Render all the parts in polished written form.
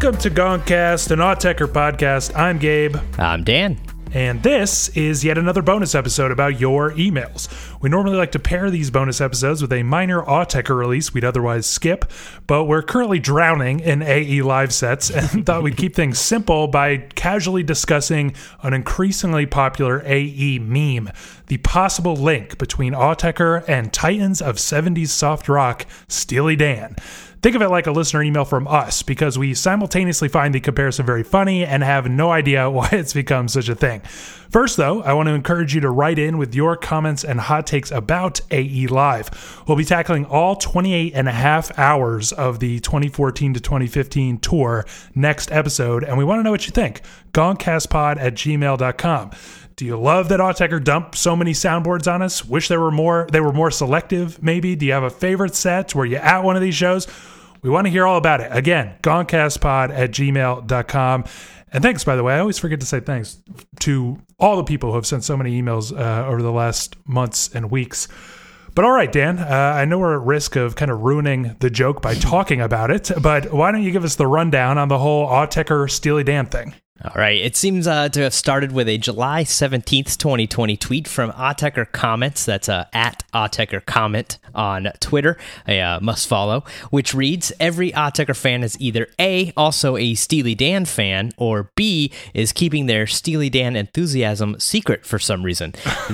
Welcome to Gongcast, an Autechre podcast. I'm Gabe. I'm Dan. And this is yet another bonus episode about your emails. We normally like to pair these bonus episodes with a minor Autechre release we'd otherwise skip, but we're currently drowning in AE live sets and thought we'd keep things simple by casually discussing an increasingly popular AE meme, the possible link between Autechre and Titans of 70s soft rock, Steely Dan. Think of it like a listener email from us, because we simultaneously find the comparison very funny and have no idea why it's become such a thing. First, though, I want to encourage you to write in with your comments and hot takes about AE Live. We'll be tackling all 28 and a half hours of the 2014 to 2015 tour next episode, and we want to know what you think. gongcastpod@gmail.com. Do you love that Autechre dumped so many soundboards on us? Wish they were more selective, maybe? Do you have a favorite set? Were you at one of these shows? We want to hear all about it. Again, gongcastpod@gmail.com. And thanks, by the way. I always forget to say thanks to all the people who have sent so many emails over the last months and weeks. But all right, Dan, I know we're at risk of kind of ruining the joke by talking about it, but why don't you give us the rundown on the whole Autechre Steely Dan thing? All right. It seems to have started with a July 17th, 2020 tweet from Autechre Comments. That's at Autechre Comment on Twitter, a must follow, which reads, every Autechre fan is either A, also a Steely Dan fan, or B, is keeping their Steely Dan enthusiasm secret for some reason.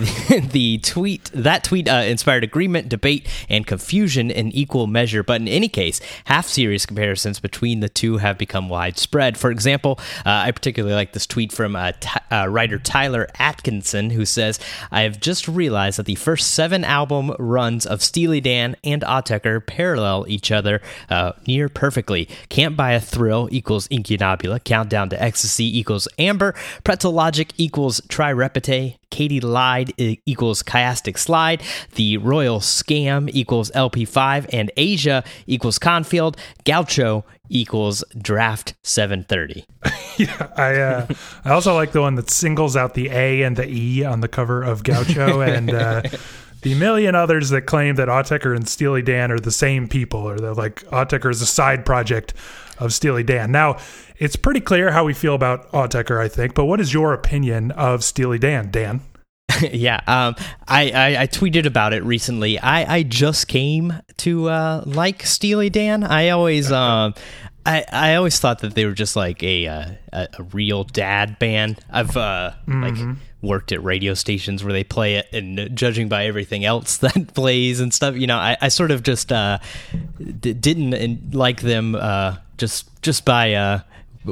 That tweet inspired agreement, debate, and confusion in equal measure, but in any case, half-serious comparisons between the two have become widespread. For example, I particularly like this tweet from writer Tyler Atkinson, who says, I have just realized that the first 7 album runs of Steely Dan and Autechre parallel each other near perfectly. Can't Buy a Thrill equals Incunabula, Countdown to Ecstasy equals Amber, Pretzel Logic equals Try Repete, Katie Lied equals Chiastic Slide, The Royal Scam equals LP5, and Asia equals Confield, Gaucho equals Draft 730. Yeah, I also like the one that singles out the A and the E on the cover of Gaucho, and the million others that claim that Autechre and Steely Dan are the same people, or that like Autechre is a side project of Steely Dan. Now, it's pretty clear how we feel about Autechre, I think, but what is your opinion of Steely Dan, Dan? Yeah, I tweeted about it recently. I just came to like Steely Dan. I always I always thought that they were just like a real dad band. I've like worked at radio stations where they play it, and judging by everything else that plays and stuff, you know, I sort of just didn't like them just by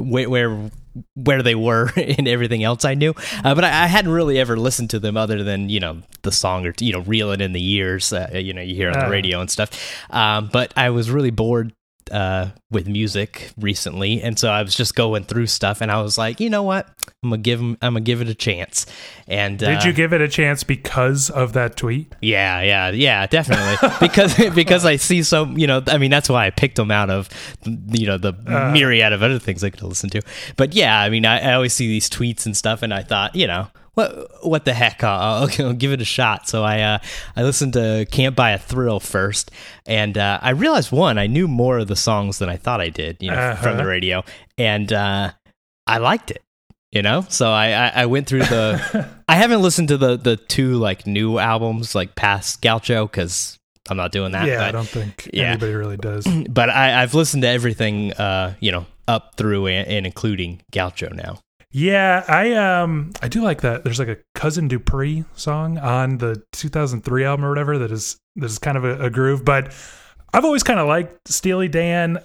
where they were and everything else I knew, but I hadn't really ever listened to them other than, you know, the song, or, you know, Reel It in the Years, you know, you hear on the radio and stuff, but I was really bored with music recently, and so I was just going through stuff, and I was like, you know what, I'm gonna give it a chance. And did you give it a chance because of that tweet? Yeah, definitely. because I see so, you know, I mean, that's why I picked them out of, you know, the myriad of other things I could listen to. But yeah, I mean, I always see these tweets and stuff, and I thought, you know, what the heck, I'll give it a shot. So I listened to Can't Buy a Thrill first, and I realized, one, I knew more of the songs than I thought I did, you know, from the radio, and I liked it, you know. So I went through I haven't listened to the 2 like new albums like past Gaucho, because I'm not doing that. Yeah, I don't think anybody really does. But I've listened to everything, you know, up through and including Gaucho now. Yeah, I do like that. There's like a Cousin Dupree song on the 2003 album or whatever that is kind of a groove. But I've always kind of liked Steely Dan.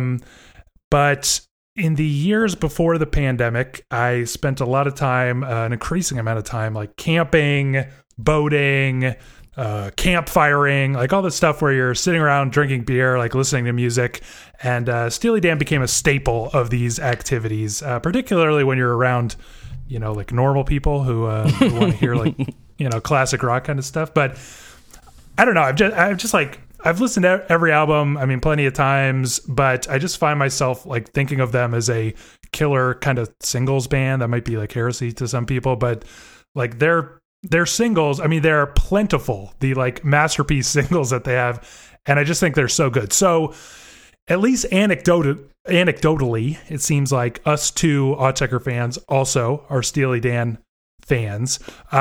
But in the years before the pandemic, I spent a lot of time, an increasing amount of time, like camping, boating, campfiring, like all this stuff where you're sitting around drinking beer, like listening to music. And Steely Dan became a staple of these activities, particularly when you're around, you know, like normal people who want to hear like, you know, classic rock kind of stuff. But I don't know. I've listened to every album, I mean, plenty of times, but I just find myself like thinking of them as a killer kind of singles band. That might be like heresy to some people, but like their singles, I mean, they're plentiful, the like masterpiece singles that they have. And I just think they're so good. So at least anecdotally, it seems like us two Autechre fans also are Steely Dan fans.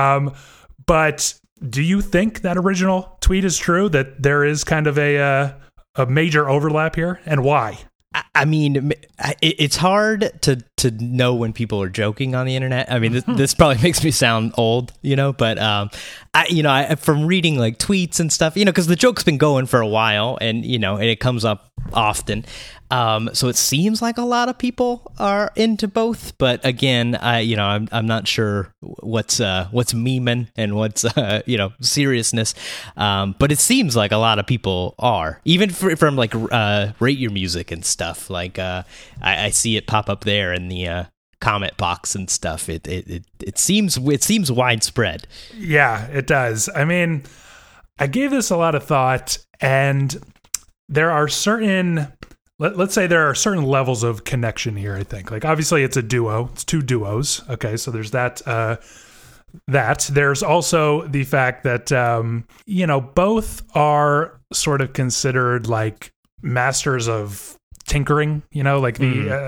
But do you think that original tweet is true, that there is kind of a major overlap here, and why? I mean, it's hard to know when people are joking on the internet. I mean, this probably makes me sound old, but I from reading like tweets and stuff, because the joke's been going for a while, and and it comes up often. So it seems like a lot of people are into both, but again, I'm not sure what's memeing and what's seriousness. But it seems like a lot of people are, even from like Rate Your Music and stuff. Like I see it pop up there in the comment box and stuff. It seems widespread. Yeah, it does. I mean, I gave this a lot of thought, and there are certain. Let's say there are certain levels of connection here, I think. Like, obviously, it's a duo. It's two duos. Okay, so there's that. There's also the fact that, both are sort of considered, like, masters of tinkering. Like,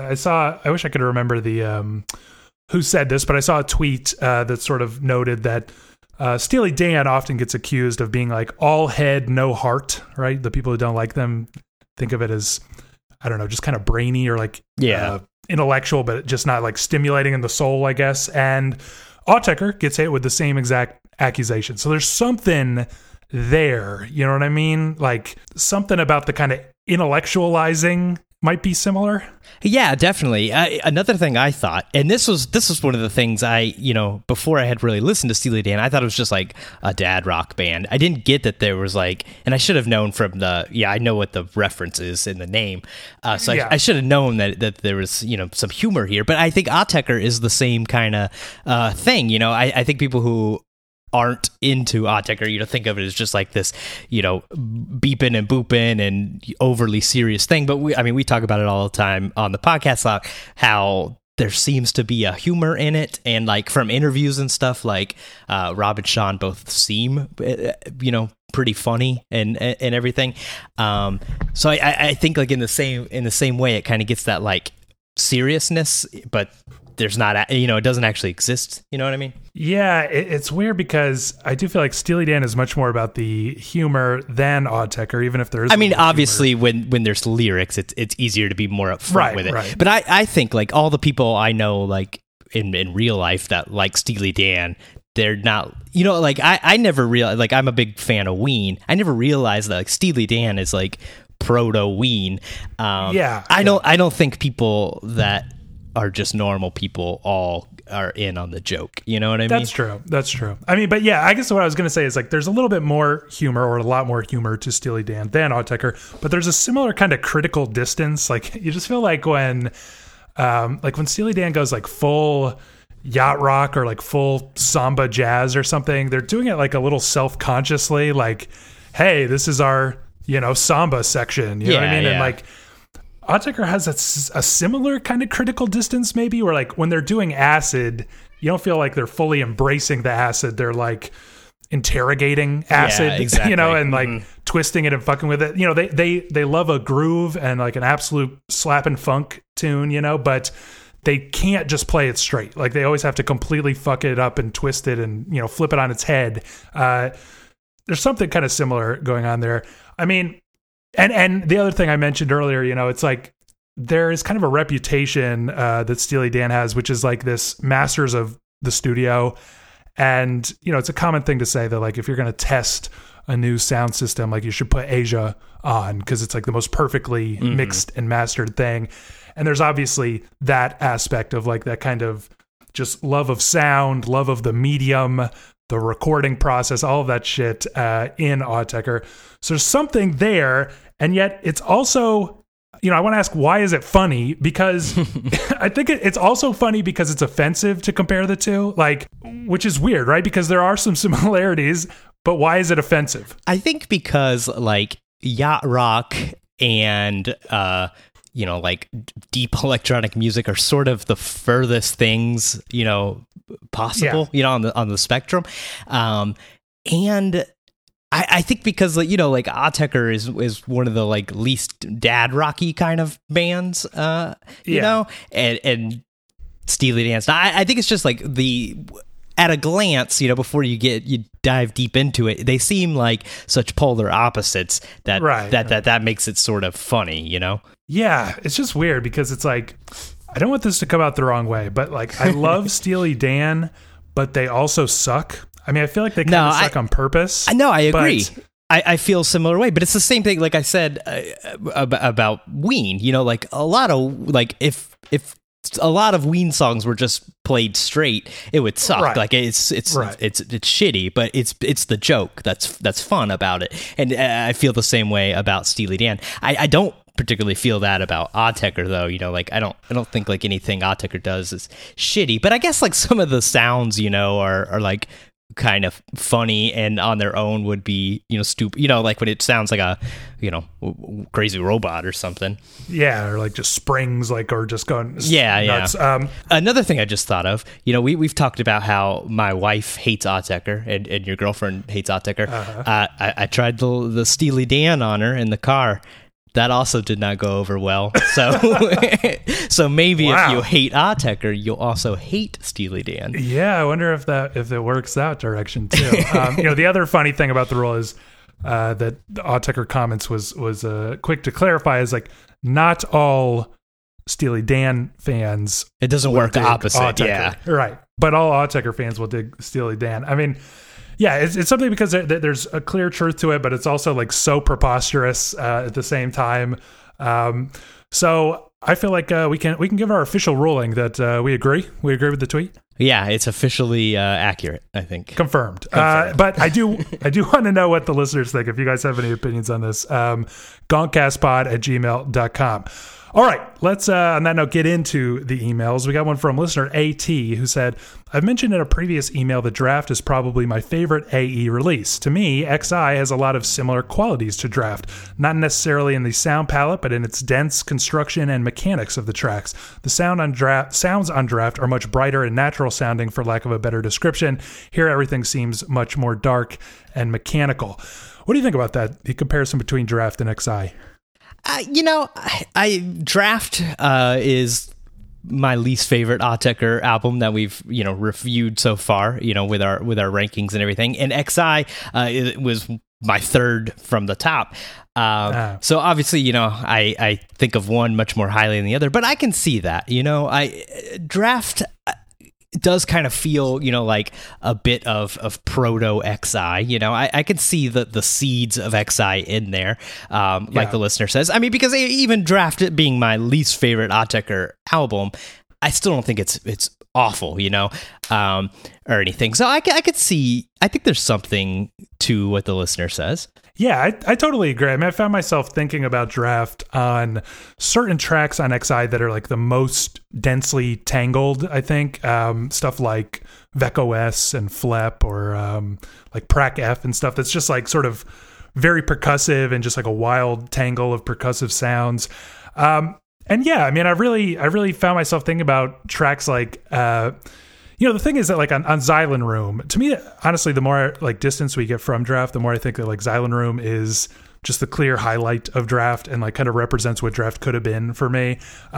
I wish I could remember the who said this, but I saw a tweet that sort of noted that Steely Dan often gets accused of being, like, all head, no heart, right? The people who don't like them think of it as, I don't know, just kind of brainy or like intellectual, but just not like stimulating in the soul, I guess. And Autechre gets hit with the same exact accusation. So there's something there, you know what I mean? Like something about the kind of intellectualizing might be similar. Yeah, definitely. Another thing I thought, and this was one of the things before I had really listened to Steely Dan, I thought it was just like a dad rock band. I didn't get that there was like, and I should have known from I know what the reference is in the name. I should have known that there was, some humor here, but I think Autechre is the same kind of thing. I think people who aren't into Autechre, think of it as just like this, beeping and booping and overly serious thing. But we talk about it all the time on the podcast, how there seems to be a humor in it. And like from interviews and stuff, like Rob and Sean both seem, pretty funny and everything. So I think like in the same way, it kind of gets that like seriousness, but there's not, it doesn't actually exist. You know what I mean? Yeah, it's weird because I do feel like Steely Dan is much more about the humor than Autechre, even if there is. I mean, obviously, when there's lyrics, it's easier to be more upfront with it. Right. But I think like all the people I know, like in real life that like Steely Dan, they're not, like I never realized, like I'm a big fan of Ween. I never realized that like Steely Dan is like proto Ween. I don't think people that are just normal people all are in on the joke. You know what I mean? That's true. I mean, but yeah, I guess what I was going to say is like there's a little bit more humor or a lot more humor to Steely Dan than Autechre, but there's a similar kind of critical distance. Like you just feel like when Steely Dan goes like full yacht rock or like full samba jazz or something, they're doing it like a little self-consciously, like, hey, this is our, samba section. You know what I mean? Yeah. And like, Autechre has a similar kind of critical distance, maybe, where like when they're doing acid, you don't feel like they're fully embracing the acid. They're like interrogating acid, exactly. And like twisting it and fucking with it. They love a groove and like an absolute slap and funk tune, but they can't just play it straight. Like they always have to completely fuck it up and twist it and, flip it on its head. There's something kind of similar going on there. I mean, And the other thing I mentioned earlier, it's like there is kind of a reputation that Steely Dan has, which is like this masters of the studio. And, it's a common thing to say that like if you're going to test a new sound system, like you should put Asia on because it's like the most perfectly mixed and mastered thing. And there's obviously that aspect of like that kind of just love of sound, love of the medium, the recording process, all of that shit in Autechre. So there's something there. And yet it's also, I want to ask, why is it funny? Because I think it's also funny because it's offensive to compare the two, like, which is weird, right? Because there are some similarities, but why is it offensive? I think because like yacht rock and, like deep electronic music are sort of the furthest things, possible, on the spectrum. And I think because like, like Autechre is one of the like least dad rocky kind of bands, you know, and Steely Dan's. I think it's just like at a glance, before you dive deep into it, they seem like such polar opposites that makes it sort of funny, Yeah, it's just weird because it's like, I don't want this to come out the wrong way, but like I love Steely Dan, but they also suck. I mean, I feel like they kind of suck on purpose. No, I agree. I feel a similar way, but it's the same thing. Like I said about Ween, like a lot of like if a lot of Ween songs were just played straight, it would suck. Right. Like it's shitty, but it's the joke that's fun about it. And I feel the same way about Steely Dan. I don't particularly feel that about Autechre though. Like I don't think like anything Autechre does is shitty, but I guess like some of the sounds, are like kind of funny and on their own would be stupid, like when it sounds like a crazy robot or something, or like just springs, like, or just going nuts. Another thing I just thought of, we've talked about how my wife hates Autechre and your girlfriend hates Autechre. I tried the Steely Dan on her in the car. That also did not go over well. So maybe if you hate Autechre, you'll also hate Steely Dan. Yeah, I wonder if it works that direction too. The other funny thing about the rule is that the Autechre comments was quick to clarify is like not all Steely Dan fans. It doesn't work opposite. Autechre. Yeah, right. But all Autechre fans will dig Steely Dan. I mean. Yeah, it's something because there's a clear truth to it, but it's also like so preposterous at the same time. So I feel like we can give our official ruling that we agree. We agree with the tweet. Yeah, it's officially accurate, I think. Confirmed. But I do want to know what the listeners think. If you guys have any opinions on this, gonkcastpod@gmail.com. All right, let's, on that note, get into the emails. We got one from listener AT who said, I've mentioned in a previous email that Draft is probably my favorite AE release. To me, XI has a lot of similar qualities to Draft, not necessarily in the sound palette, but in its dense construction and mechanics of the tracks. The sounds on Draft are much brighter and natural sounding, for lack of a better description. Here, everything seems much more dark and mechanical. What do you think about that, the comparison between Draft and XI? Draft is my least favorite Autechre album that we've reviewed so far. With our rankings and everything. And XI it was my third from the top. So obviously, I think of one much more highly than the other. But I can see that. Draft does kind of feel, like a bit of proto XI. I could see the seeds of XI in there, like the listener says. I mean, because even Draft it being my least favorite Autechre album, I still don't think it's awful, or anything. So I could see. I think there's something to what the listener says. Yeah, I totally agree. I mean, I found myself thinking about Draft on certain tracks on XI that are like the most densely tangled, I think. Stuff like VecOS and Flep or like Prac F and stuff that's just like sort of very percussive and just like a wild tangle of percussive sounds. And yeah, I mean, I really found myself thinking about tracks like... the thing is that like on Xylem Room, to me, honestly, the more like distance we get from Draft, the more I think that like Xylem Room is just the clear highlight of Draft and like kind of represents what Draft could have been for me.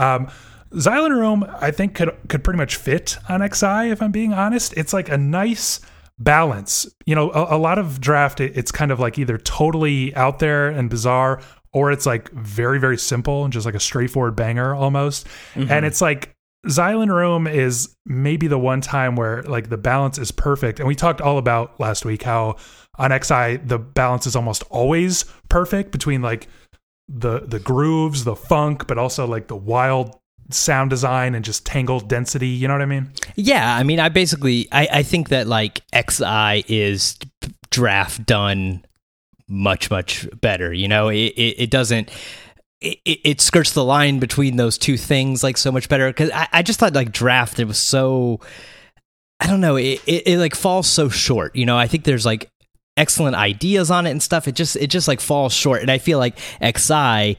Xylem Room, I think could pretty much fit on XI, if I'm being honest. It's like a nice balance. A lot of Draft, it's kind of like either totally out there and bizarre, or it's like very, very simple and just like a straightforward banger almost. Mm-hmm. And it's like, Xylem Room is maybe the one time where like the balance is perfect. And we talked all about last week how on XI, the balance is almost always perfect between like the grooves, the funk, but also like the wild sound design and just tangled density. You know what I mean? Yeah. I mean, I think that like XI is Draft done much, much better. It doesn't... It skirts the line between those two things like so much better, because I just thought like Draft, it was so, I don't know, it like falls so short. I think there's like excellent ideas on it and stuff. It just like falls short, and I feel like XI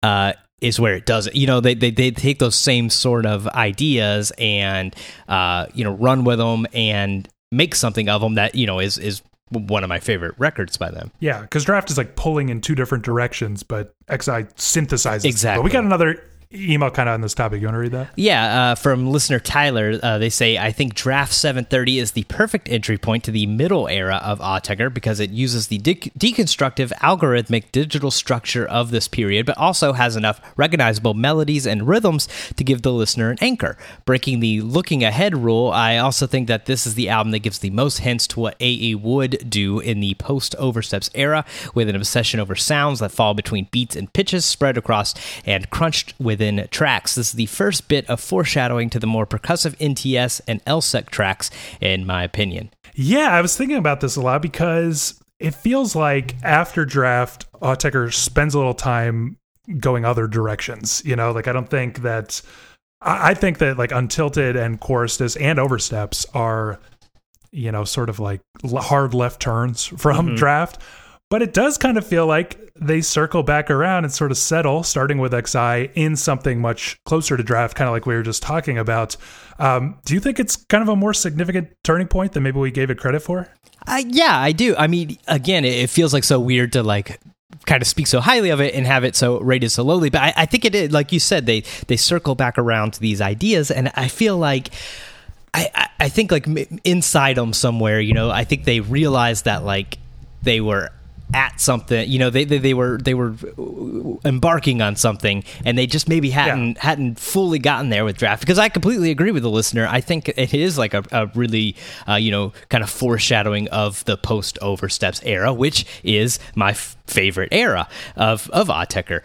is where it doesn't. They take those same sort of ideas and run with them and make something of them that is one of my favorite records by them. Yeah, because Draft is like pulling in two different directions, but XI synthesizes. Exactly. But we got another email kind of on this topic. You want to read that? Yeah, from listener Tyler, they say, I think Draft 730 is the perfect entry point to the middle era of Autechre because it uses the deconstructive algorithmic digital structure of this period, but also has enough recognizable melodies and rhythms to give the listener an anchor. Breaking the looking ahead rule, I also think that this is the album that gives the most hints to what AA would do in the post-Oversteps era, with an obsession over sounds that fall between beats and pitches spread across and crunched within tracks. This is the first bit of foreshadowing to the more percussive NTS and LSEC tracks, in my opinion. Yeah, I was thinking about this a lot because it feels like after Draft, Autechre spends a little time going other directions. You know, like I think that like Untilted and Chorustus and Oversteps are, you know, sort of like hard left turns from Draft. But it does kind of feel like they circle back around and sort of settle, starting with XI, in something much closer to Draft, kind of like we were just talking about. Do you think it's kind of a more significant turning point than maybe we gave it credit for? Yeah, I do. I mean, again, it feels like so weird to like kind of speak so highly of it and have it so rated so lowly. But I think it is, like you said, they circle back around to these ideas, and I feel like I think like inside them somewhere, you know, I think they realized that like they were at something, you know, they were embarking on something, and they just maybe hadn't fully gotten there with Draft. Because I completely agree with the listener. I think it is like a really you know, kind of foreshadowing of the post Oversteps era, which is my favorite era of Autechre.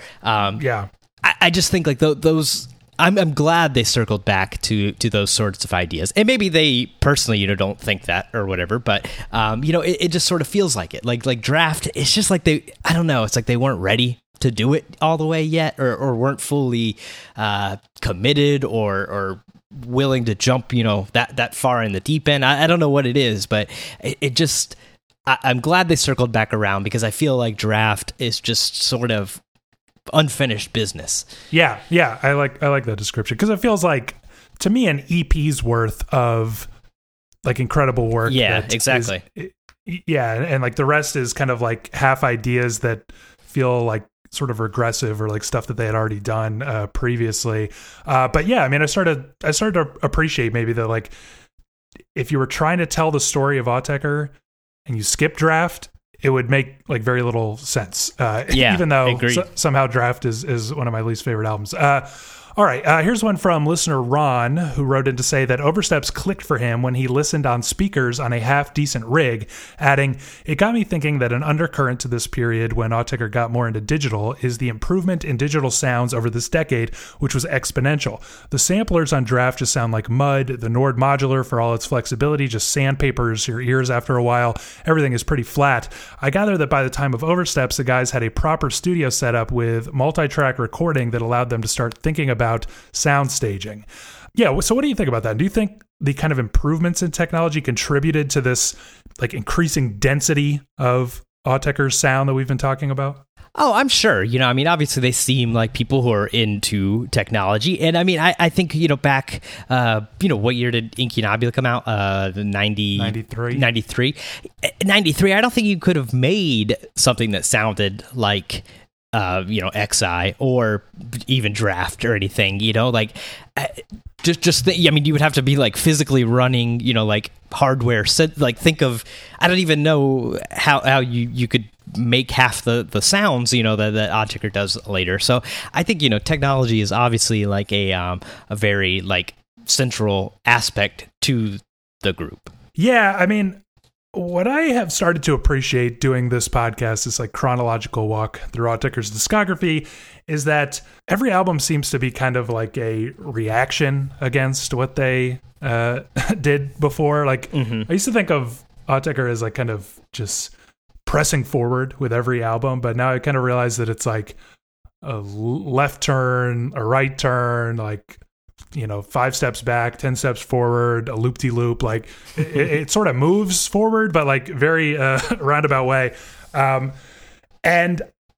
I just think like those. I'm glad they circled back to those sorts of ideas, and maybe they personally, you know, don't think that or whatever. But you know, it just sort of feels like it. Like Draft, it's just like I don't know. It's like they weren't ready to do it all the way yet, or weren't fully committed or willing to jump, you know, that far in the deep end. I don't know what it is, but it just. I'm glad they circled back around because I feel like Draft is just sort of unfinished business. Yeah, I like that description because it feels like, to me, an EP's worth of like incredible work. Yeah, exactly. And like the rest is kind of like half ideas that feel like sort of regressive or like stuff that they had already done previously. But yeah, I mean, I started to appreciate maybe that, like, if you were trying to tell the story of Autechre and you skip Draft, it would make like very little sense. Even though somehow Draft is one of my least favorite albums. All right, here's one from listener Ron, who wrote in to say that Oversteps clicked for him when he listened on speakers on a half-decent rig, adding, "It got me thinking that an undercurrent to this period when Autechre got more into digital is the improvement in digital sounds over this decade, which was exponential. The samplers on Draft just sound like mud. The Nord modular, for all its flexibility, just sandpapers your ears after a while. Everything is pretty flat. I gather that by the time of Oversteps, the guys had a proper studio setup with multi-track recording that allowed them to start thinking about sound staging." Yeah, so what do you think about that? Do you think the kind of improvements in technology contributed to this like increasing density of Autechre's sound that we've been talking about? Oh, I'm sure. You know, I mean, obviously they seem like people who are into technology. And I mean, I think, you know, back, you know, what year did Incunabula come out? 93. 93. I don't think you could have made something that sounded like, you know, XI or even Draft or anything, you know, like I mean, you would have to be like physically running, you know, like hardware. Like think of, I don't even know how you could make half the sounds, you know, that Autechre does later. So I think, you know, technology is obviously like a very like central aspect to the group. Yeah, I mean, what I have started to appreciate doing this podcast, this like chronological walk through Autechre's discography, is that every album seems to be kind of like a reaction against what they did before. Like I used to think of Autechre as like kind of just pressing forward with every album, but now I kind of realize that it's like a left turn, a right turn, like, you know, 5 steps back, 10 steps forward, a loop-de-loop. Like it sort of moves forward, but like very roundabout way. And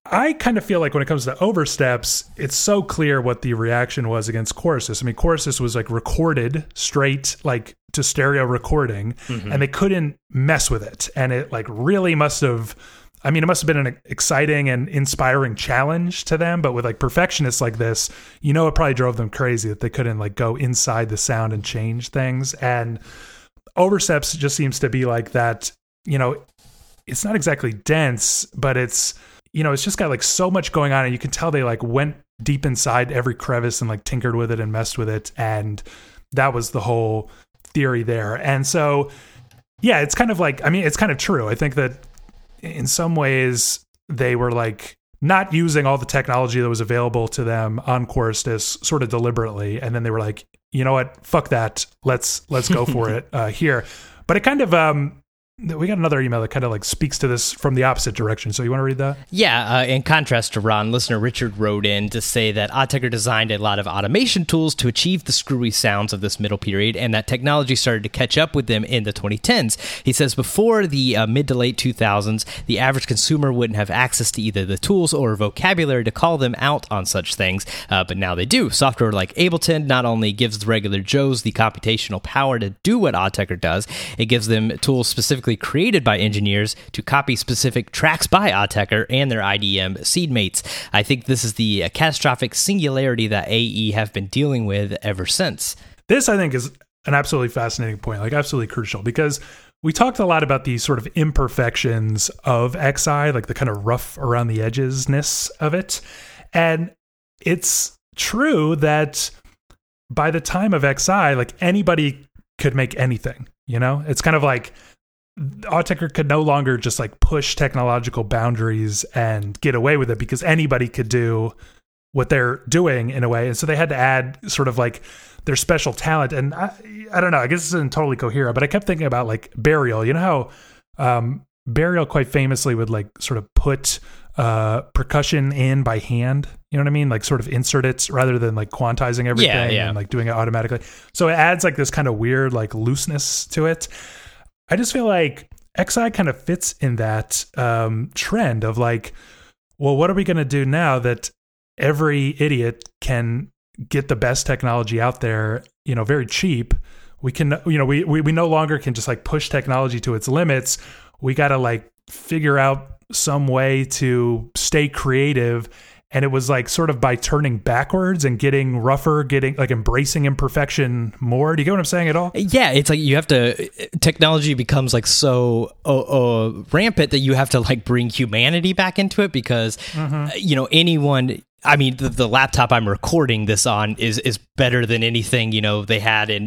I kind of feel like when it comes to Oversteps, it's so clear what the reaction was against Choruses. I mean, Choruses was like recorded straight, like to stereo recording, and they couldn't mess with it. And it like really must have, I mean, it must have been an exciting and inspiring challenge to them. But with like perfectionists like this, you know, it probably drove them crazy that they couldn't like go inside the sound and change things. And Oversteps just seems to be like that, you know, it's not exactly dense, but it's, you know, it's just got like so much going on, and you can tell they like went deep inside every crevice and like tinkered with it and messed with it. And that was the whole theory there. And so, yeah, it's kind of like, I mean, it's kind of true. I think that in some ways they were like not using all the technology that was available to them on Chorus Disc sort of deliberately. And then they were like, you know what, fuck that. Let's go for it here. But it kind of, we got another email that kind of like speaks to this from the opposite direction. So you want to read that? Yeah. In contrast to Ron, listener Richard wrote in to say that Autechre designed a lot of automation tools to achieve the screwy sounds of this middle period, and that technology started to catch up with them in the 2010s. He says before the mid to late 2000s, the average consumer wouldn't have access to either the tools or vocabulary to call them out on such things, but now they do. Software like Ableton not only gives the regular Joes the computational power to do what Autechre does, it gives them tools specifically created by engineers to copy specific tracks by Autechre and their IDM seedmates. I think this is the catastrophic singularity that AE have been dealing with ever since. This, I think, is an absolutely fascinating point, like absolutely crucial, because we talked a lot about these sort of imperfections of XI, like the kind of rough around the edges-ness of it. And it's true that by the time of XI, like anybody could make anything, you know? It's kind of like Autechre could no longer just like push technological boundaries and get away with it, because anybody could do what they're doing in a way. And so they had to add sort of like their special talent. And I don't know, I guess this isn't totally coherent, but I kept thinking about like Burial. You know how Burial quite famously would like sort of put percussion in by hand, you know what I mean? Like sort of insert it rather than like quantizing everything and like doing it automatically. So it adds like this kind of weird like looseness to it. I just feel like XI kind of fits in that trend of like, well, what are we going to do now that every idiot can get the best technology out there, you know, very cheap? We can, you know, we no longer can just like push technology to its limits. We got to like figure out some way to stay creative. And it was like sort of by turning backwards and getting rougher, getting like embracing imperfection more. Do you get what I'm saying at all? Yeah, it's like you have to, technology becomes like so rampant that you have to like bring humanity back into it, because, you know, anyone, I mean, the laptop I'm recording this on is better than anything, you know, they had in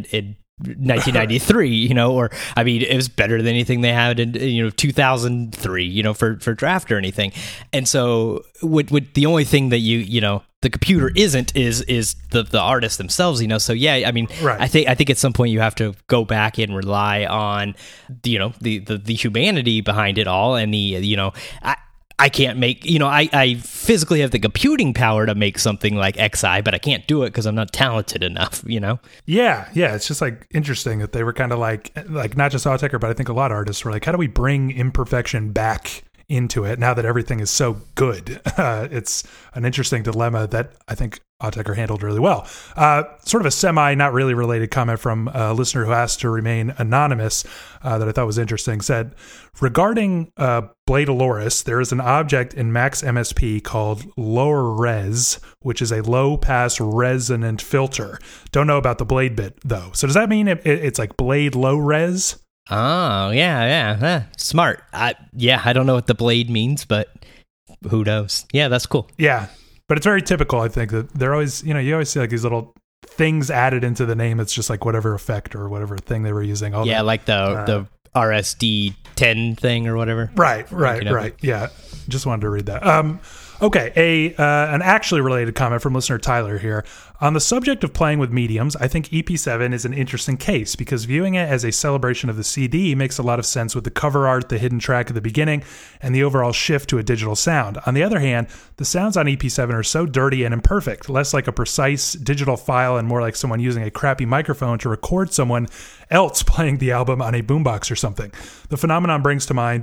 1993, you know, or I mean, it was better than anything they had in, you know, 2003, you know, for draft or anything. And so with the only thing that you know, the computer isn't is the artists themselves, you know. So yeah, I mean, right. I think at some point you have to go back and rely on, you know, the humanity behind it all, and the, you know, I can't make, you know, I physically have the computing power to make something like XI, but I can't do it because I'm not talented enough, you know? Yeah. It's just like interesting that they were kind of like not just Autechre, but I think a lot of artists were like, how do we bring imperfection back into it now that everything is so good? It's an interesting dilemma that I think Autechre handled really well. Sort of a semi, not really related comment from a listener who asked to remain anonymous that I thought was interesting, said, regarding Blade Aloris, there is an object in Max MSP called Lower Res, which is a low-pass resonant filter. Don't know about the Blade bit, though. So does that mean it's like Blade Low Res? Oh, yeah. Smart. I don't know what the Blade means, but who knows? Yeah, that's cool. Yeah. But it's very typical, I think, that they're always, you know, you always see like these little things added into the name. It's just like whatever effect or whatever thing they were using. Yeah, like the RSD 10 thing or whatever. Right. Yeah, just wanted to read that. Okay, an actually related comment from listener Tyler here. On the subject of playing with mediums, I think EP7 is an interesting case because viewing it as a celebration of the CD makes a lot of sense with the cover art, the hidden track at the beginning, and the overall shift to a digital sound. On the other hand, the sounds on EP7 are so dirty and imperfect, less like a precise digital file and more like someone using a crappy microphone to record someone else playing the album on a boombox or something. The phenomenon brings to mind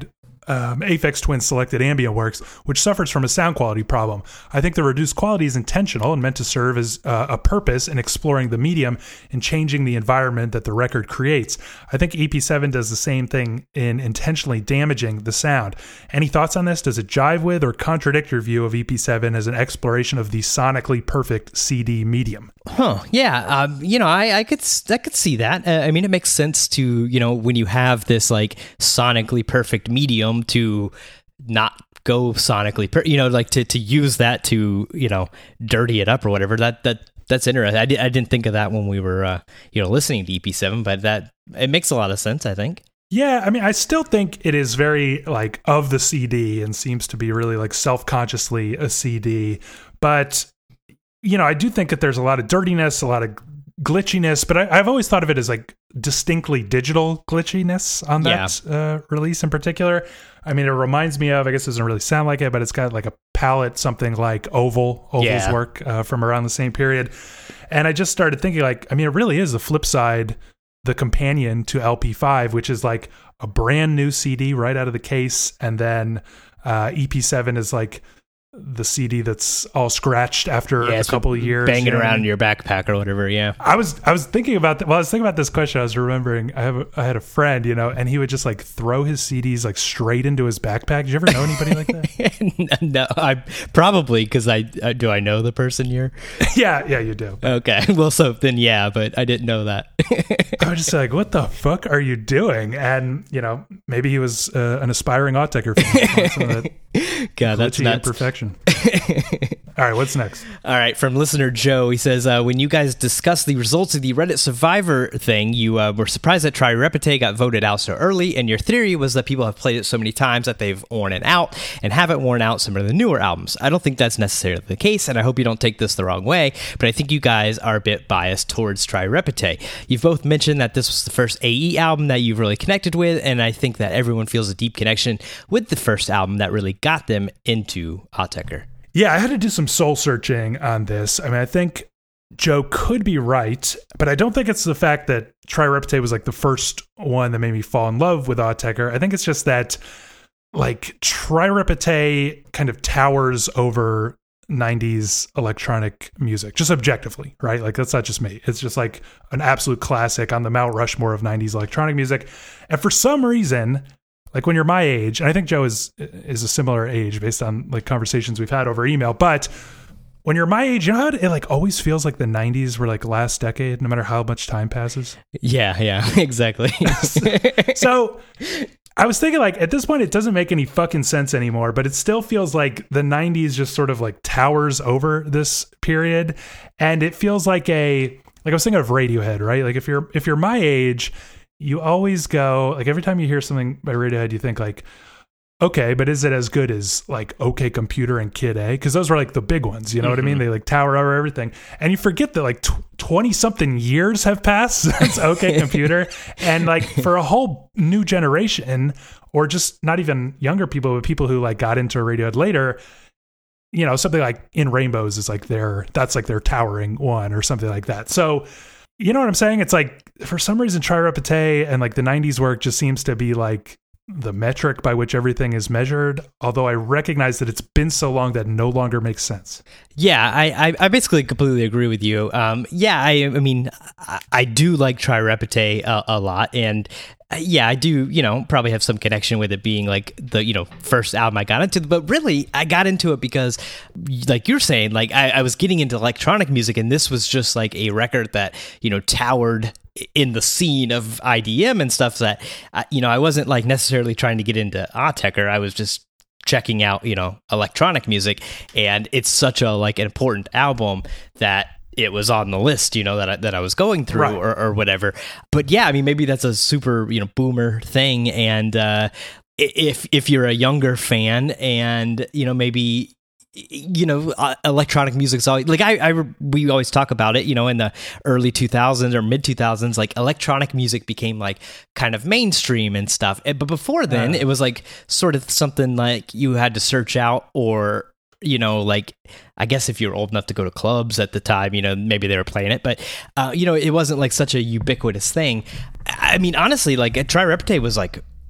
Aphex Twin selected ambient works, which suffers from a sound quality problem. I think the reduced quality is intentional and meant to serve as a purpose in exploring the medium and changing the environment that the record creates. I think EP7 does the same thing in intentionally damaging the sound. Any thoughts on this? Does it jive with or contradict your view of EP7 as an exploration of the sonically perfect CD medium? Yeah. I could see that. I mean, it makes sense to, when you have this like sonically perfect medium to not go sonically, to use that to, dirty it up or whatever. That's interesting. I didn't think of that when we were, listening to EP7, but it makes a lot of sense, I think. Yeah, I mean, I still think it is very like of the CD and seems to be really like self-consciously a CD, but I do think that there's a lot of dirtiness, a lot of glitchiness, but I've always thought of it as like distinctly digital glitchiness on that release in particular. I mean, it reminds me of, I guess it doesn't really sound like it, but it's got like a palette, something like Oval's work from around the same period. And I just started thinking like, I mean, it really is the flip side, the companion to LP5, which is like a brand new CD right out of the case. And then EP7 is like the CD that's all scratched after a couple of years, banging around in your backpack or whatever. Yeah, I was thinking about that. Well, I was thinking about this question. I was remembering I had a friend, and he would just like throw his CDs like straight into his backpack. Did you ever know anybody like that? No, I probably because I do. I know the person you're. Yeah, you do. Okay, well, so then but I didn't know that. I was just like, what the fuck are you doing? And maybe he was an aspiring Autechre fan. God, that's not perfection. All right, what's next? All right, from listener Joe, he says, when you guys discussed the results of the Reddit Survivor thing, you were surprised that Tri Repete got voted out so early, and your theory was that people have played it so many times that they've worn it out and haven't worn out some of the newer albums. I don't think that's necessarily the case, and I hope you don't take this the wrong way, but I think you guys are a bit biased towards Tri Repete. You've both mentioned that this was the first AE album that you've really connected with, and I think that everyone feels a deep connection with the first album that really got them into Autechre. Yeah, I had to do some soul searching on this. I mean, I think Joe could be right, but I don't think it's the fact that Tri Repete was like the first one that made me fall in love with Autechre. I think it's just that like Tri Repete kind of towers over 90s electronic music, just objectively, right? Like that's not just me. It's just like an absolute classic on the Mount Rushmore of 90s electronic music. And for some reason, like when you're my age, and I think Joe is a similar age based on like conversations we've had over email, but when you're my age, how it like always feels like the 90s were like last decade, no matter how much time passes. Yeah, exactly. So I was thinking like at this point, it doesn't make any fucking sense anymore, but it still feels like the 90s just sort of like towers over this period. And it feels like I was thinking of Radiohead, right? Like if you're my age, you always go, like every time you hear something by Radiohead, you think like, okay, but is it as good as like OK Computer and Kid A? Because those were like the big ones, you know what I mean? They like tower over everything. And you forget that like 20-something years have passed since OK Computer. And like for a whole new generation, or just not even younger people, but people who like got into Radiohead later, something like In Rainbows is like that's like their towering one or something like that. So you know what I'm saying? It's like, for some reason, Tri Repete and like the 90s work just seems to be like the metric by which everything is measured. Although I recognize that it's been so long that no longer makes sense. Yeah, I basically completely agree with you. I mean, I do like Tri Repete a lot. And yeah, I do, probably have some connection with it being like the, first album I got into. But really, I got into it because, like you're saying, like I was getting into electronic music, and this was just like a record that, towered in the scene of IDM and stuff that, I wasn't like necessarily trying to get into Autechre. I was just checking out, electronic music, and it's such a like an important album that it was on the list, that I was going through, right, or whatever. But yeah, I mean, maybe that's a super, boomer thing. And if you're a younger fan and, maybe, electronic music's always like we always talk about it, in the early 2000s or mid 2000s, like electronic music became like kind of mainstream and stuff. But before then, it was like sort of something like you had to search out, or like, I guess if you're old enough to go to clubs at the time, maybe they were playing it, but, it wasn't like such a ubiquitous thing. I mean, honestly, like Tri Repete was like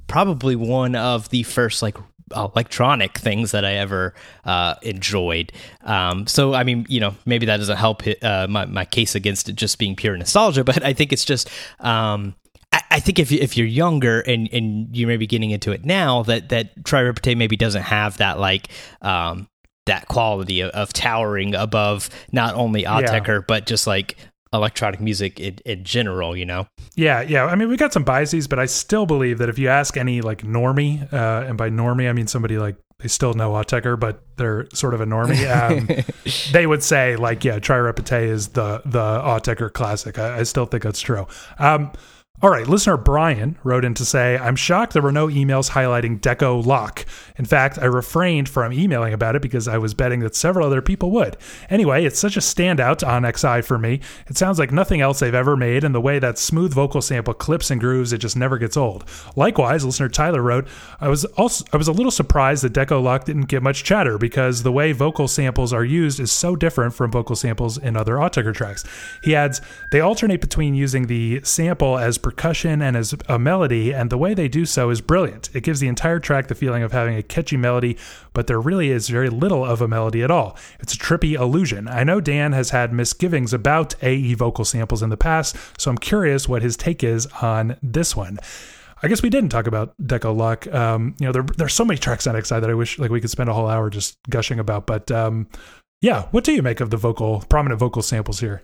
probably one of the first like electronic things that I ever enjoyed. So, I mean, maybe that doesn't help my case against it just being pure nostalgia, but I think it's just, I think if you're younger and you're maybe getting into it now, that Tri Repartee maybe doesn't have that like, that quality of towering above not only Autechre, but just like electronic music in general, Yeah. I mean, we got some biases, but I still believe that if you ask any like normie, and by normie I mean somebody like they still know Autechre, but they're sort of a normie, they would say like, yeah, Tri Repartee is the Autechre classic. I still think that's true. All right, listener Brian wrote in to say, I'm shocked there were no emails highlighting Deco Lock. In fact, I refrained from emailing about it because I was betting that several other people would. Anyway, it's such a standout on XI for me. It sounds like nothing else they've ever made, and the way that smooth vocal sample clips and grooves, it just never gets old. Likewise, listener Tyler wrote, I was a little surprised that Deco Lock didn't get much chatter because the way vocal samples are used is so different from vocal samples in other Autechre tracks. He adds, they alternate between using the sample as percussion and as a melody, and the way they do so is brilliant. It gives the entire track the feeling of having a catchy melody, but there really is very little of a melody at all. It's a trippy illusion. I know Dan has had misgivings about AE vocal samples in the past, so I'm curious what his take is on this one. I guess we didn't talk about Deco Lock. There's so many tracks on XI that I wish like we could spend a whole hour just gushing about, but yeah, what do you make of the prominent vocal samples here?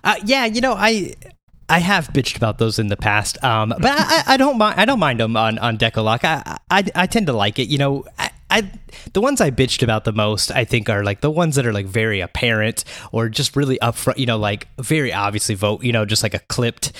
I have bitched about those in the past, but I don't mind. I don't mind them on Deco Lock. I tend to like it. The ones I bitched about the most, I think, are like the ones that are like very apparent or just really upfront. Like very obviously just like a clipped,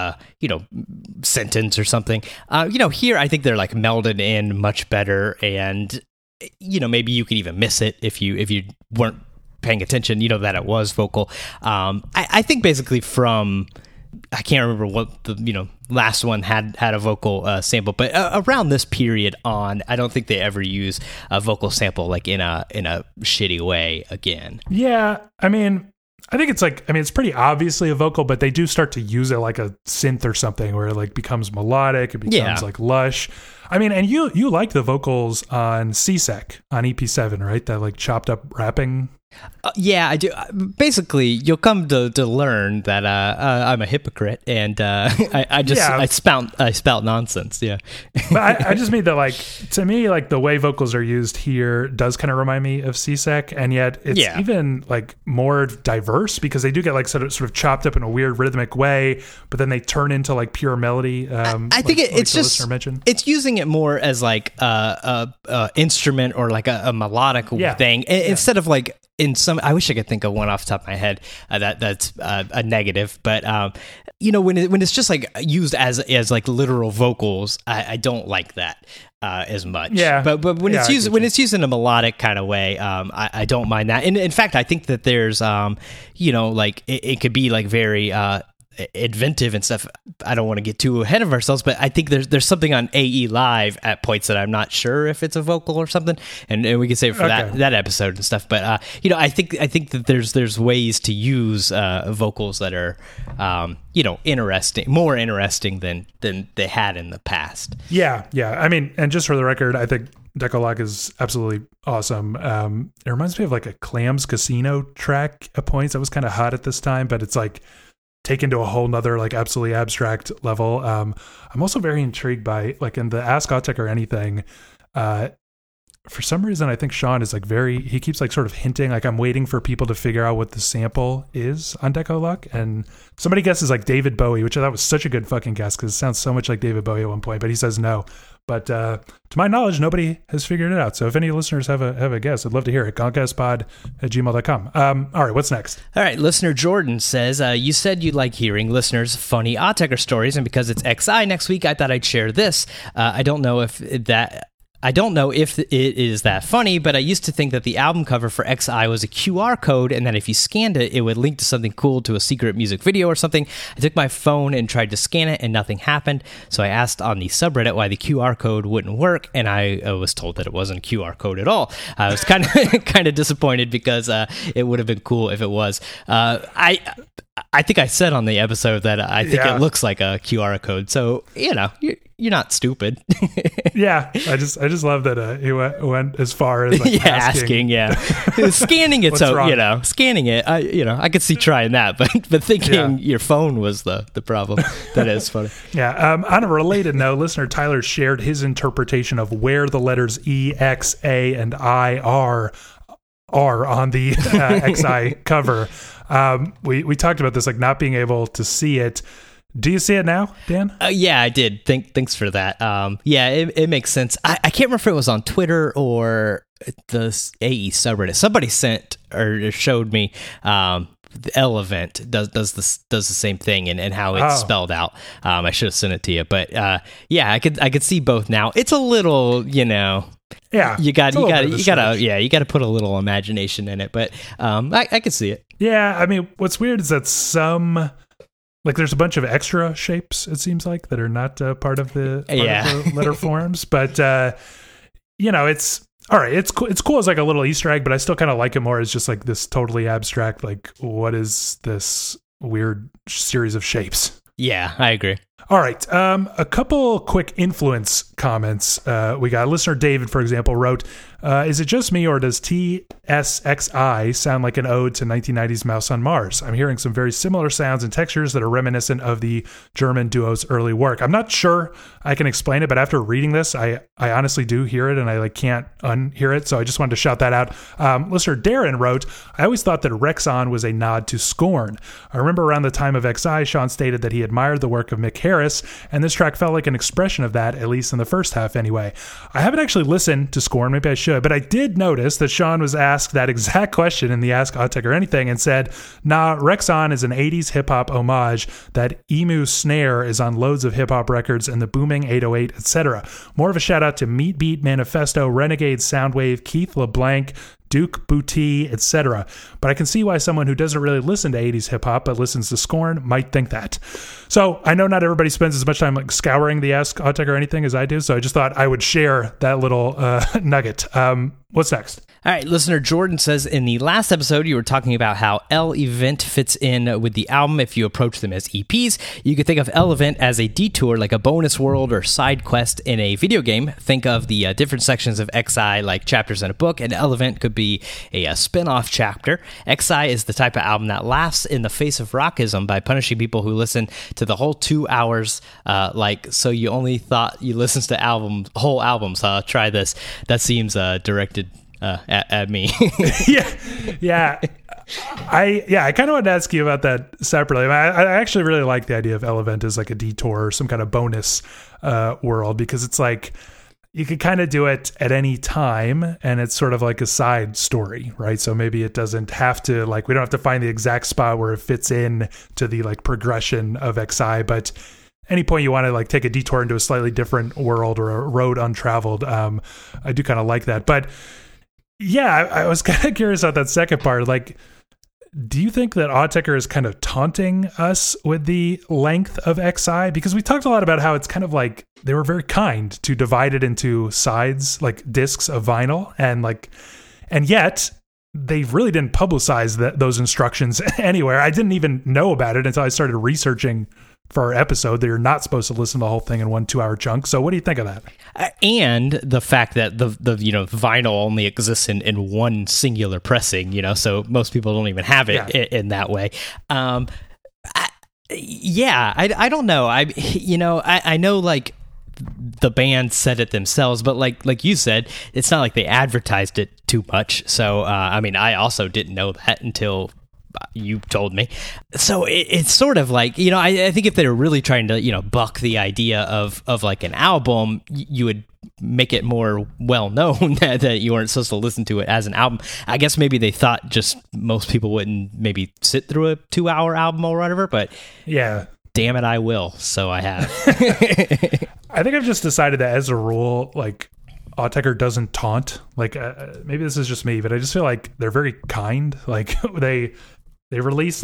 sentence or something. Here I think they're like melded in much better, and maybe you could even miss it if you weren't paying attention. That it was vocal. I think basically from. I can't remember what the last one had a vocal sample, but around this period on, I don't think they ever use a vocal sample like in a shitty way again. Yeah, I mean, I think it's pretty obviously a vocal, but they do start to use it like a synth or something where it like becomes melodic, it becomes like lush. I mean, and you like the vocals on CSEC on EP7, right? That like chopped up rapping. Yeah, I do. Basically, you'll come to learn that I'm a hypocrite, and I spout nonsense. Yeah, but I just mean that, like, to me, like the way vocals are used here does kind of remind me of CSEC, and yet it's even like more diverse because they do get like sort of chopped up in a weird rhythmic way, but then they turn into like pure melody. I think it's just it's using it more as like a instrument or like a melodic thing instead of like. I wish I could think of one off the top of my head that's a negative, but when it's just like used as like literal vocals, I don't like that as much. Yeah, but when it's used in a melodic kind of way, I don't mind that. And in fact, I think that there's like it could be like very inventive and stuff. I don't want to get too ahead of ourselves, but I think there's something on AE Live at points that I'm not sure if it's a vocal or something, and we can save it for that episode and stuff. But I think that there's ways to use vocals that are more interesting than they had in the past. Yeah. I mean, and just for the record, I think Deco Lock is absolutely awesome. It reminds me of like a Clams Casino track at points that was kind of hot at this time, but it's like taken to a whole nother like absolutely abstract level. I'm also very intrigued by like in the Ask Autechre Anything. For some reason, I think Sean is like he keeps like sort of hinting like I'm waiting for people to figure out what the sample is on Deco Lock, and somebody guesses like David Bowie, which I thought was such a good fucking guess because it sounds so much like David Bowie at one point, but he says no. But to my knowledge, nobody has figured it out. So if any listeners have a guess, I'd love to hear it. Goncastpod@gmail.com. All right, what's next? All right, listener Jordan says, you said you like hearing listeners' funny Autechre stories, and because it's XI next week, I thought I'd share this. I don't know if it is that funny, but I used to think that the album cover for XI was a QR code, and that if you scanned it, it would link to something cool, to a secret music video or something. I took my phone and tried to scan it, and nothing happened. So I asked on the subreddit why the QR code wouldn't work, and I was told that it wasn't a QR code at all. I was kind of disappointed because it would have been cool if it was. I think I said on the episode that I think Yeah. it looks like a QR code. So, you're not stupid. Yeah, I just love that he went as far as like asking, scanning it. What's So wrong? scanning it. I could see trying that, but thinking your phone was the problem. That is funny. Yeah. On a related note, listener Tyler shared his interpretation of where the letters E, X, A, and I are on the XI cover. We talked about this, like not being able to see it. Do you see it now, Dan? Yeah, I did. Thanks for that. It makes sense. I can't remember if it was on Twitter or the AE subreddit. Somebody sent or showed me the L event does the same thing and how it's spelled out. I should have sent it to you, but I could see both now. It's a little, Yeah. you got to put a little imagination in it, but I could see it. Yeah, I mean, what's weird is that there's a bunch of extra shapes, it seems like, that are not part of the letter forms. But, it's all right. It's cool as like a little Easter egg, but I still kind of like it more as just like this totally abstract, like, what is this weird series of shapes? Yeah, I agree. All right. A couple quick influence comments. We got listener David, for example, wrote, is it just me or does TSXI sound like an ode to 1990s Mouse on Mars? I'm hearing some very similar sounds and textures that are reminiscent of the German duo's early work. I'm not sure I can explain it, but after reading this, I honestly do hear it and I can't unhear it. So I just wanted to shout that out. Listener Darren wrote, I always thought that Rexon was a nod to Scorn. I remember around the time of XI, Sean stated that he admired the work of Mick Harris, and this track felt like an expression of that, at least in the first half anyway. I haven't actually listened to Scorn, maybe I should, but I did notice that Sean was asked that exact question in the Ask Autech or Anything and said, nah, Rexon is an 80s hip-hop homage. That emu snare is on loads of hip-hop records and the booming 808, etc. More of a shout-out to Meat Beat, Manifesto, Renegade, Soundwave, Keith LeBlanc, Duke Booty, etc. But I can see why someone who doesn't really listen to 80s hip-hop but listens to Scorn might think that. So I know not everybody spends as much time like scouring the Ask Autech or Anything as I do, so I just thought I would share that little nugget. What's next? All right, listener Jordan says, in the last episode, you were talking about how L Event fits in with the album if you approach them as EPs. You could think of L Event as a detour, like a bonus world or side quest in a video game. Think of the different sections of XI like chapters in a book, and L Event could be a spin-off chapter. XI is the type of album that laughs in the face of rockism by punishing people who listen to the whole 2 hours, so you only thought you listened to whole albums, huh? Try this. That seems directed at me. Yeah. I kind of wanted to ask you about that separately. I actually really like the idea of L Event as like a detour or some kind of bonus world, because it's like you could kind of do it at any time and it's sort of like a side story, right? So maybe it doesn't have to, like, we don't have to find the exact spot where it fits in to the like progression of XI, but any point you want to like take a detour into a slightly different world or a road untraveled, I do kind of like that. But yeah, I was kind of curious about that second part. Like, do you think that Autechre is kind of taunting us with the length of XI? Because we talked a lot about how it's kind of like they were very kind to divide it into sides, like discs of vinyl, and yet they really didn't publicize those instructions anywhere. I didn't even know about it until I started researching for our episode that you're not supposed to listen to the whole thing in 1 2-hour chunk. So what do you think of that? And the fact that the vinyl only exists in one singular pressing, so most people don't even have it in that way. I don't know. I know like the band said it themselves, but like you said, it's not like they advertised it too much. So I also didn't know that until you told me. So it's sort of like, I think if they were really trying to, buck the idea of like an album, you would make it more well known that you weren't supposed to listen to it as an album. I guess maybe they thought just most people wouldn't maybe sit through a 2-hour album or whatever, but yeah, damn it, I will. So I have. I think I've just decided that as a rule, like, Autechre doesn't taunt. Like, maybe this is just me, but I just feel like they're very kind. Like, they release like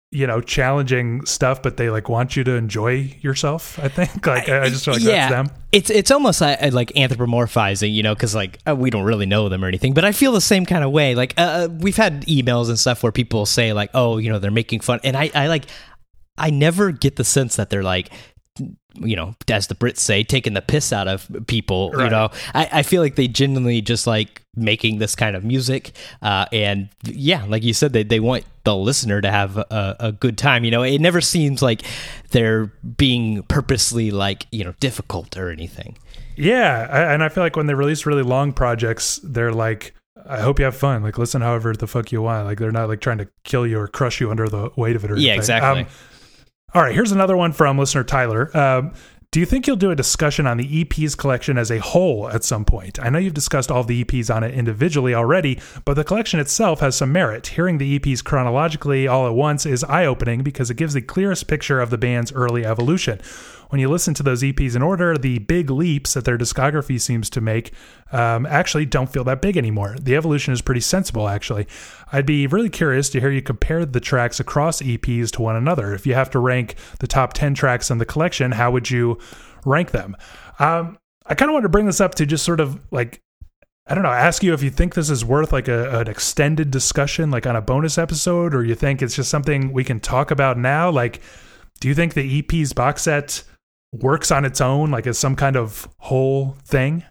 challenging stuff, but they like want you to enjoy yourself. I think I just feel like that's them. It's almost like anthropomorphizing, because we don't really know them or anything, but I feel the same kind of way. Like we've had emails and stuff where people say like, oh, they're making fun, and I never get the sense that they're like, as the Brits say, taking the piss out of people. Right. I feel like they genuinely just like making this kind of music, and yeah, like you said, they want the listener to have a good time. It never seems like they're being purposely like difficult or anything. Yeah, and I feel like when they release really long projects, they're like, I hope you have fun. Like, listen however the fuck you want. Like, they're not like trying to kill you or crush you under the weight of it or anything. Yeah, exactly. All right, here's another one from listener Tyler. Do you think you'll do a discussion on the EPs collection as a whole at some point? I know you've discussed all the EPs on it individually already, but the collection itself has some merit. Hearing the EPs chronologically all at once is eye-opening because it gives the clearest picture of the band's early evolution. When you listen to those EPs in order, the big leaps that their discography seems to make actually don't feel that big anymore. The evolution is pretty sensible, actually. I'd be really curious to hear you compare the tracks across EPs to one another. If you have to rank the top 10 tracks in the collection, how would you rank them? I kind of wanted to bring this up to just sort of like, I don't know, ask you if you think this is worth like an extended discussion, like on a bonus episode, or you think it's just something we can talk about now. Like, do you think the EPs box set works on its own, like as some kind of whole thing?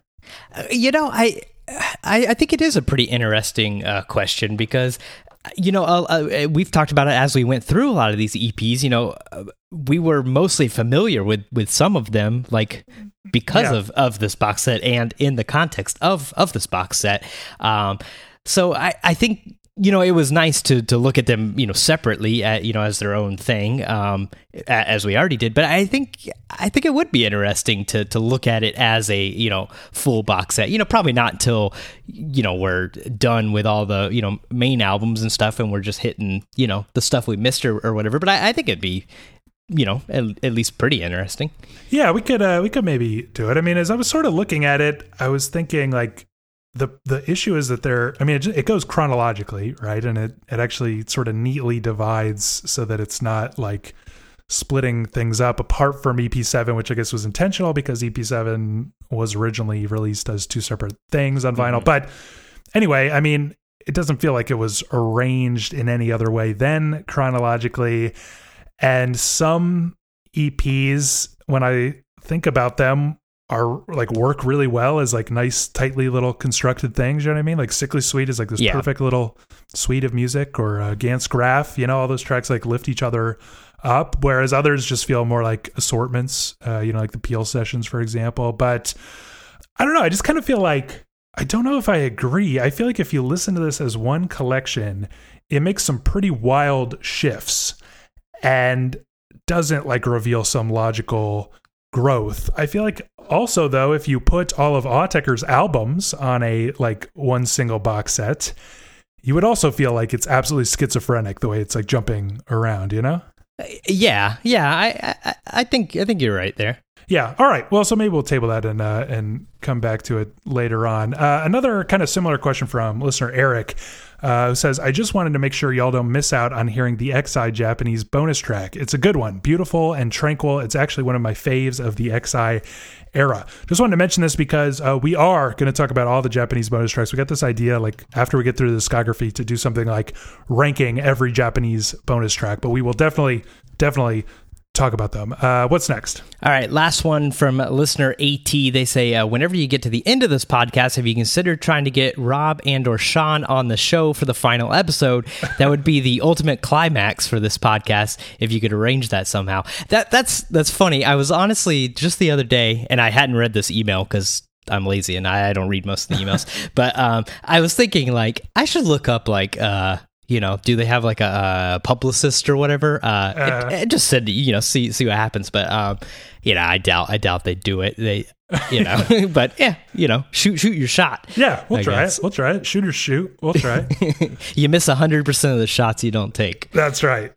I think it is a pretty interesting question because, we've talked about it as we went through a lot of these EPs. We were mostly familiar with some of them, like because of this box set and in the context of this box set. So I think, it was nice to look at them, separately, as their own thing, as we already did. But I think it would be interesting to look at it as a, full box set. Probably not until, we're done with all the, main albums and stuff, and we're just hitting, the stuff we missed or whatever. But I think it'd be, at least pretty interesting. Yeah, we could maybe do it. I mean, as I was sort of looking at it, I was thinking like, the issue is that it goes chronologically, right? And it actually sort of neatly divides so that it's not like splitting things up apart from EP7, which I guess was intentional because EP7 was originally released as two separate things on vinyl. Mm-hmm. But anyway, I mean, it doesn't feel like it was arranged in any other way than chronologically. And some EPs, when I think about them, are like work really well as like nice, tightly little constructed things. You know what I mean? Like Sickly Sweet is like this perfect little suite of music, or Gans Graph, all those tracks like lift each other up, whereas others just feel more like assortments, like the Peel sessions, for example. But I don't know. I just kind of feel like, I don't know if I agree. I feel like if you listen to this as one collection, it makes some pretty wild shifts and doesn't like reveal some logical growth. I feel like also, though, if you put all of Autechre's albums on a like one single box set, you would also feel like it's absolutely schizophrenic the way it's like jumping around, Yeah, I think you're right there. Yeah. All right. Well, so maybe we'll table that and come back to it later on. Another kind of similar question from listener Eric, who says, I just wanted to make sure y'all don't miss out on hearing the XI Japanese bonus track. It's a good one, beautiful and tranquil. It's actually one of my faves of the XI era. Just wanted to mention this because we are going to talk about all the Japanese bonus tracks. We got this idea, like after we get through the discography, to do something like ranking every Japanese bonus track, but we will definitely talk about them. What's next? All right, last one from listener AT. They say, whenever you get to the end of this podcast, have you considered trying to get Rob and or Sean on the show for the final episode? That would be the ultimate climax for this podcast if you could arrange that somehow. That's funny. I was honestly just the other day, and I hadn't read this email because I'm lazy and I don't read most of the emails, but I was thinking like I should look up like do they have like a publicist or whatever? It just said, see what happens. But, I doubt they do it. They, but yeah, shoot your shot. Yeah, we'll try it. Shoot or shoot. We'll try it. You miss 100% of the shots you don't take. That's right.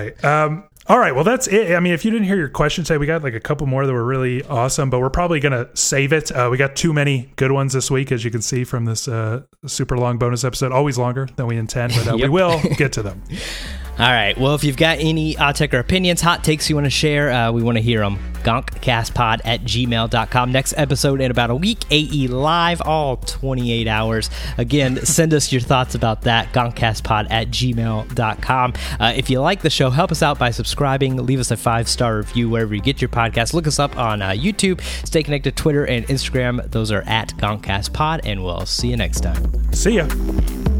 All right, well, that's it. I mean, if you didn't hear your question today, we got like a couple more that were really awesome, but we're probably going to save it. We got too many good ones this week, as you can see from this super long bonus episode. Always longer than we intend, but we will get to them. All right. Well, if you've got any tech or opinions, hot takes you want to share, we want to hear them. GonkCastPod@gmail.com. Next episode in about a week. AE live, all 28 hours. Again, send us your thoughts about that. GonkCastPod@gmail.com. If you like the show, help us out by subscribing. Leave us a 5-star review wherever you get your podcast. Look us up on YouTube. Stay connected to Twitter and Instagram. Those are @GonkCastPod, and we'll see you next time. See ya.